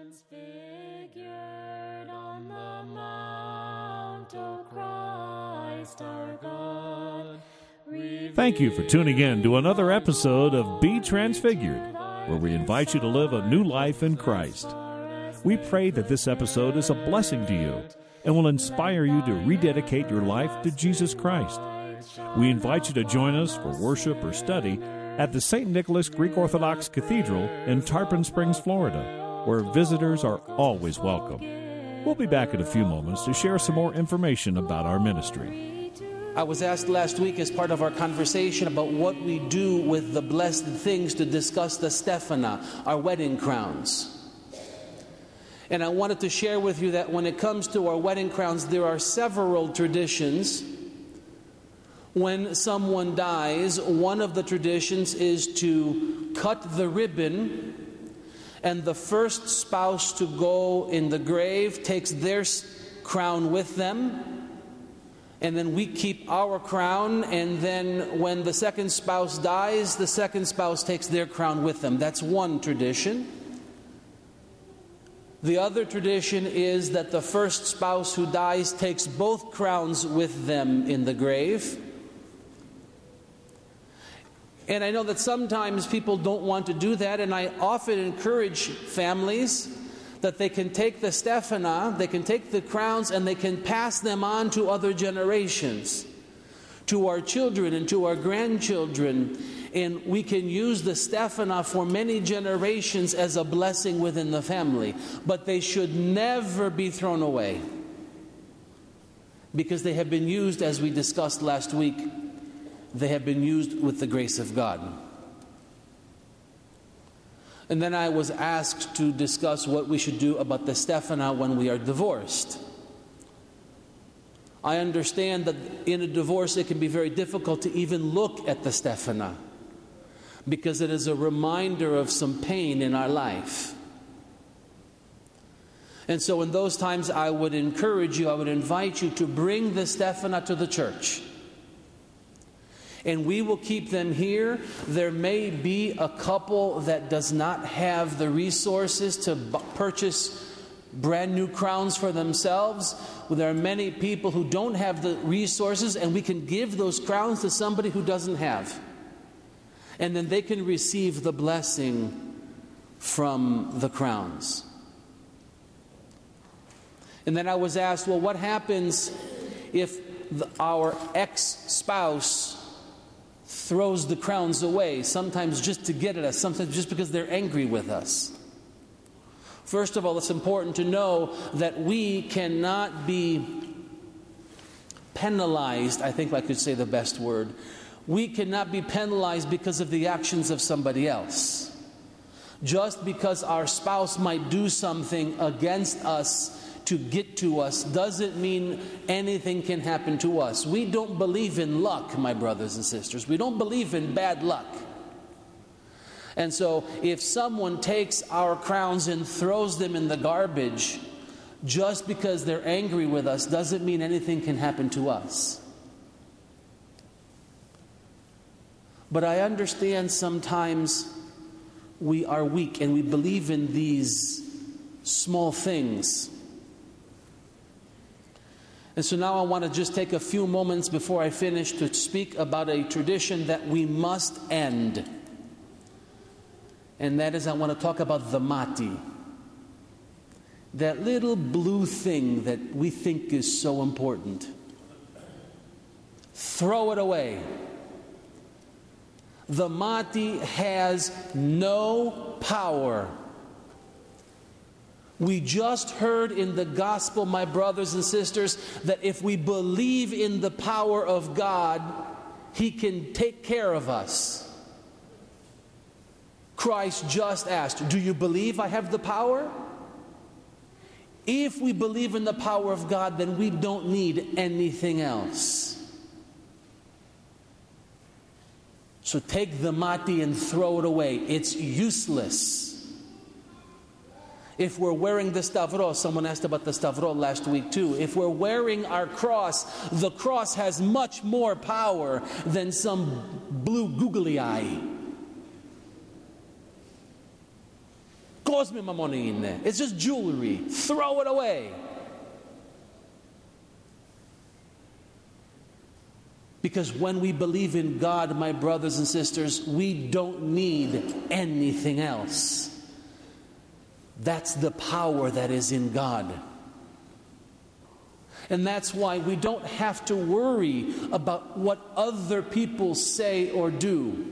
transfigured on the mount, O Christ our God. Thank you for tuning in to another episode of Be Transfigured, where we invite you to live a new life in Christ. We pray that this episode is a blessing to you and will inspire you to rededicate your life to Jesus Christ. We invite you to join us for worship or study at the St. Nicholas Greek Orthodox Cathedral in Tarpon Springs, Florida, where visitors are always welcome. We'll be back in a few moments to share some more information about our ministry. I was asked last week as part of our conversation about what we do with the blessed things to discuss the Stephana, our wedding crowns. And I wanted to share with you that when it comes to our wedding crowns, there are several traditions. When someone dies, one of the traditions is to cut the ribbon, and the first spouse to go in the grave takes their crown with them. And then we keep our crown, and then when the second spouse dies, the second spouse takes their crown with them. That's one tradition. The other tradition is that the first spouse who dies takes both crowns with them in the grave. And I know that sometimes people don't want to do that, and I often encourage families that they can take the Stephana, they can take the crowns, and they can pass them on to other generations, to our children and to our grandchildren. And we can use the Stephana for many generations as a blessing within the family. But they should never be thrown away, because they have been used, as we discussed last week, they have been used with the grace of God. And then I was asked to discuss what we should do about the Stephana when we are divorced. I understand that in a divorce it can be very difficult to even look at the Stephana, because it is a reminder of some pain in our life. And so in those times I would encourage you, I would invite you to bring the Stephana to the church. And we will keep them here. There may be a couple that does not have the resources to purchase brand new crowns for themselves. Well, there are many people who don't have the resources, and we can give those crowns to somebody who doesn't have. And then they can receive the blessing from the crowns. And then I was asked, well, what happens if our ex-spouse throws the crowns away, sometimes just to get at us, sometimes just because they're angry with us? First of all, it's important to know that we cannot be penalized, I think I could say the best word. We cannot be penalized because of the actions of somebody else. Just because our spouse might do something against us to get to us doesn't mean anything can happen to us. We don't believe in luck, my brothers and sisters. We don't believe in bad luck. And so if someone takes our crowns and throws them in the garbage just because they're angry with us doesn't mean anything can happen to us. But I understand sometimes we are weak and we believe in these small things. And so now I want to just take a few moments before I finish to speak about a tradition that we must end. And that is, I want to talk about the mati. That little blue thing that we think is so important. Throw it away. The mati has no power. We just heard in the gospel, my brothers and sisters, that if we believe in the power of God, He can take care of us. Christ just asked, do you believe I have the power? If we believe in the power of God, then we don't need anything else. So take the mati and throw it away. It's useless. If we're wearing the stavros, someone asked about the stavros last week too. If we're wearing our cross, the cross has much more power than some blue googly eye. It's just jewelry. Throw it away. Because when we believe in God, my brothers and sisters, we don't need anything else. That's the power that is in God. And that's why we don't have to worry about what other people say or do.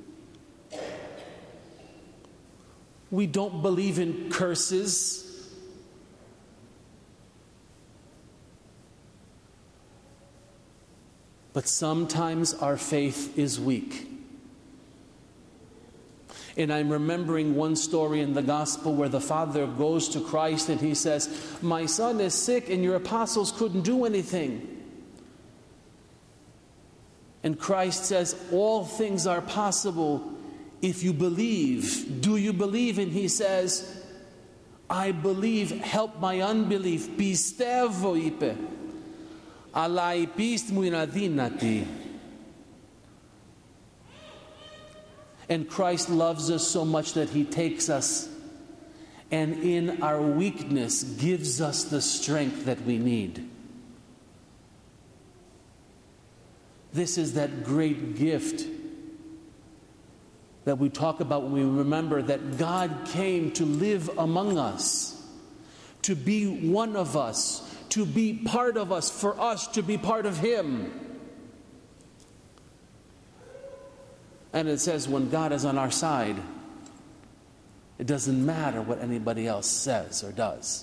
We don't believe in curses. But sometimes our faith is weak. And I'm remembering one story in the gospel where the father goes to Christ and he says, "My son is sick and your apostles couldn't do anything." And Christ says, "All things are possible if you believe." Do you believe? And he says, "I believe, help my unbelief." Pistevo, είπε. Αλλά η πίστη μου είναι αδύνατη. And Christ loves us so much that He takes us and in our weakness gives us the strength that we need. This is that great gift that we talk about when we remember that God came to live among us, to be one of us, to be part of us, for us to be part of Him. And it says when God is on our side, it doesn't matter what anybody else says or does.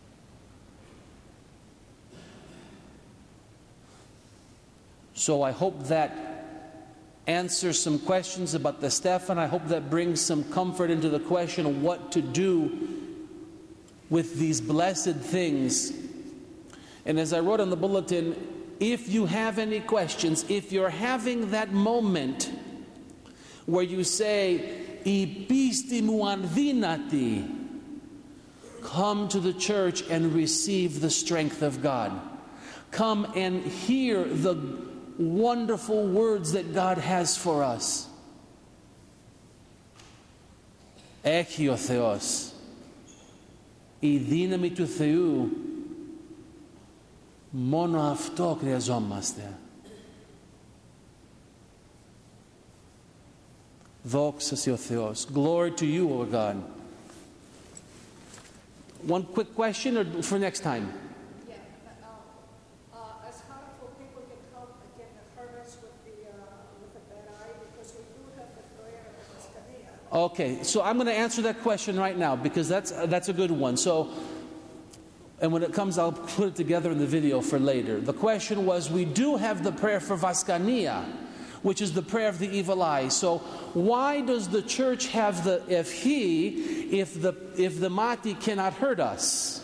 So I hope that answers some questions about the Stephan. I hope that brings some comfort into the question of what to do with these blessed things. And as I wrote on the bulletin, if you have any questions, if you're having that moment where you say, "I pisti mu andinati," come to the church and receive the strength of God. Come and hear the wonderful words that God has for us. Έχει ο Θεός. Η δύναμη του Θεού. Μόνο αυτό χρειαζόμαστε. Δόξα σοι ο Θεός. Glory to you, O God. One quick question or for next time? Yeah. As how people can hurt us with the bad eye, because we do have the prayer of Vaskania. Okay, so I'm going to answer that question right now because that's a good one. So, and when it comes, I'll put it together in the video for later. The question was, we do have the prayer for Vaskania, which is the prayer of the evil eye. So why does the church have if the mati cannot hurt us?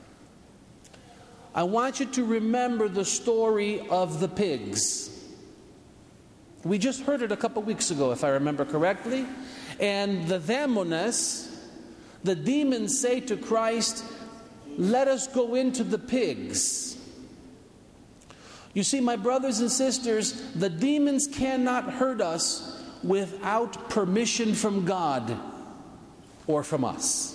I want you to remember the story of the pigs. We just heard it a couple weeks ago, if I remember correctly. And the demones, the demons say to Christ, "Let us go into the pigs." You see, my brothers and sisters, the demons cannot hurt us without permission from God or from us.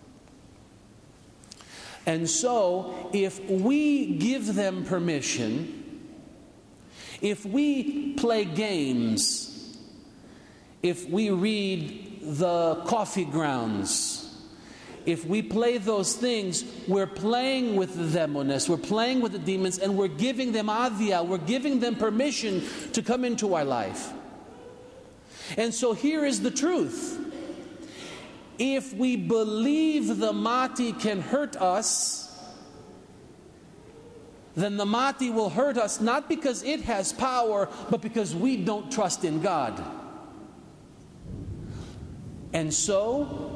And so, if we give them permission, if we play games, if we read the coffee grounds, if we play those things, we're playing with the demones, we're playing with the demons, and we're giving them adhya, we're giving them permission to come into our life. And so here is the truth. If we believe the mati can hurt us, then the mati will hurt us not because it has power, but because we don't trust in God. And so,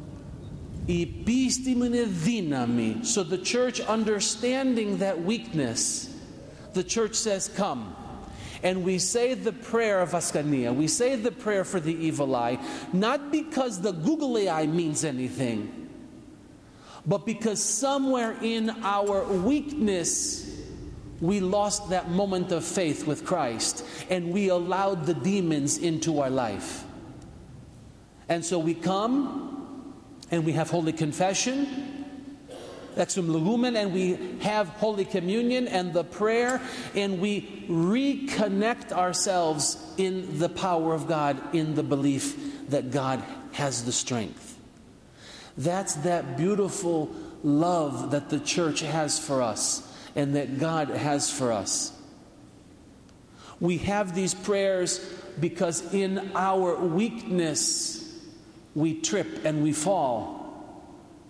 so the church, understanding that weakness, the church says, "Come." And we say the prayer of Vaskania. We say the prayer for the evil eye, not because the googly eye means anything, but because somewhere in our weakness, we lost that moment of faith with Christ, and we allowed the demons into our life. And so we come, And we have Holy Confession, Exum Legumen, and we have Holy Communion and the prayer, and we reconnect ourselves in the power of God, in the belief that God has the strength. That's that beautiful love that the church has for us and that God has for us. We have these prayers because in our weakness we trip and we fall.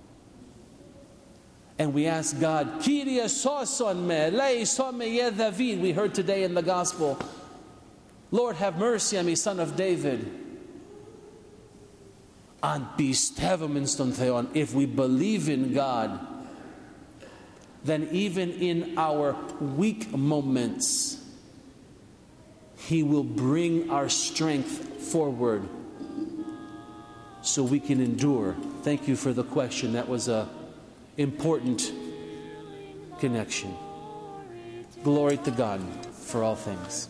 And we ask God, Kyrie soson me, leison me ye David. We heard today in the gospel, Lord, have mercy on me, son of David. And if we believe in God, then even in our weak moments, He will bring our strength forward so we can endure. Thank you for the question. That was an important connection. Glory to God for all things.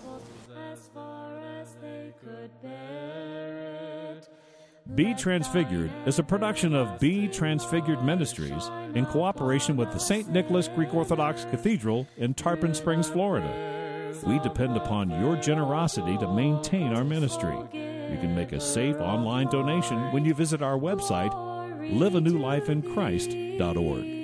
Be Transfigured is a production of Be Transfigured Ministries in cooperation with the St. Nicholas Greek Orthodox Cathedral in Tarpon Springs, Florida. We depend upon your generosity to maintain our ministry. You can make a safe online donation when you visit our website, liveanewlifeinchrist.org.